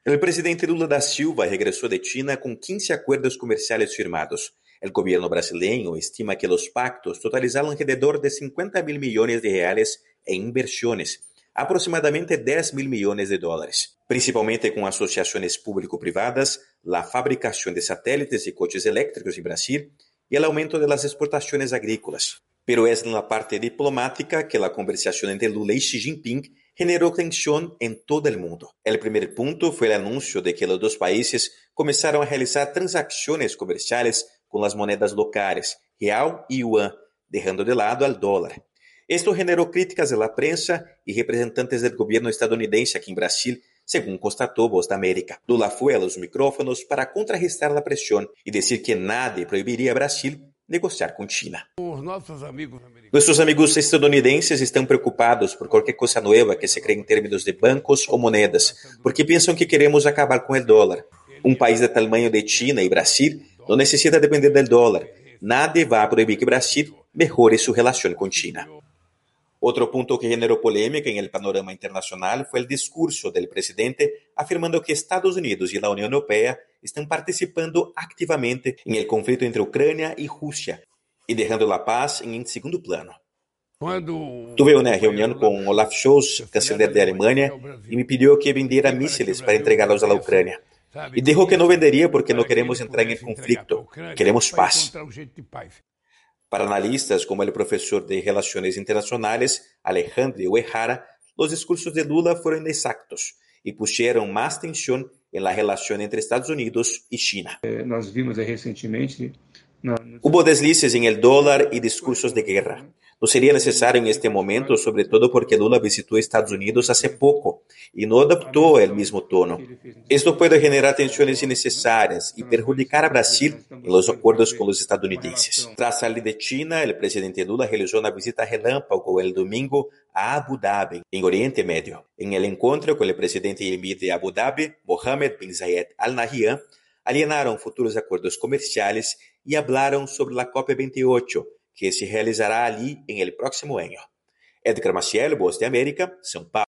El presidente Lula da Silva regresó de China con 15 acuerdos comerciales firmados. El gobierno brasileño estima que los pactos totalizaron alrededor de 50 mil millones de reales en inversiones, aproximadamente 10 mil millones de dólares, principalmente con asociaciones público-privadas, la fabricación de satélites y coches eléctricos en Brasil y el aumento de las exportaciones agrícolas. Pero es en la parte diplomática que la conversación entre Lula y Xi Jinping generó tensión en todo el mundo. El primer punto fue el anuncio de que los dos países comenzaron a realizar transacciones comerciales con las monedas locales, real y yuan, dejando de lado al dólar. Esto generó críticas de la prensa y representantes del gobierno estadounidense aquí en Brasil, según constató Voz da América. Lula fue a los micrófonos para contrarrestar la presión y decir que nadie prohibiría a Brasil negociar con China. Nuestros amigos estadounidenses están preocupados por cualquier cosa nueva que se cree en términos de bancos o monedas, porque piensan que queremos acabar con el dólar. Un país del tamaño de China y Brasil no necesita depender del dólar. Nadie va a prohibir que Brasil mejore su relación con China. Otro punto que generó polémica en el panorama internacional fue el discurso del presidente afirmando que Estados Unidos y la Unión Europea están participando activamente en el conflicto entre Ucrania y Rusia y dejando la paz en segundo plano. Tuve una reunión con Olaf Scholz, canciller de Alemania, y me pidió que vendiera misiles para entregarlos a la Ucrania. Y dijo que no vendería porque no queremos entrar en el conflicto, queremos paz. Para analistas como el profesor de Relaciones Internacionales Alejandro Uehara, los discursos de Lula fueron inexactos y pusieron más tensión en la relación entre Estados Unidos y China. Nós vimos recentemente Hubo deslices en el dólar y discursos de guerra. No sería necesario en este momento, sobre todo porque Lula visitó Estados Unidos hace poco y no adoptó el mismo tono. Esto puede generar tensiones innecesarias y perjudicar a Brasil en los acuerdos con los estadounidenses. Tras salir de China, el presidente Lula realizó una visita relámpago el domingo a Abu Dhabi, en Oriente Medio. En el encuentro con el presidente y emir de Abu Dhabi, Mohammed bin Zayed Al Nahyan, alienaron futuros acuerdos comerciales y hablaron sobre la COP28, que se realizará allí en el próximo año. Edgar Maciel, Voz de América, São Paulo.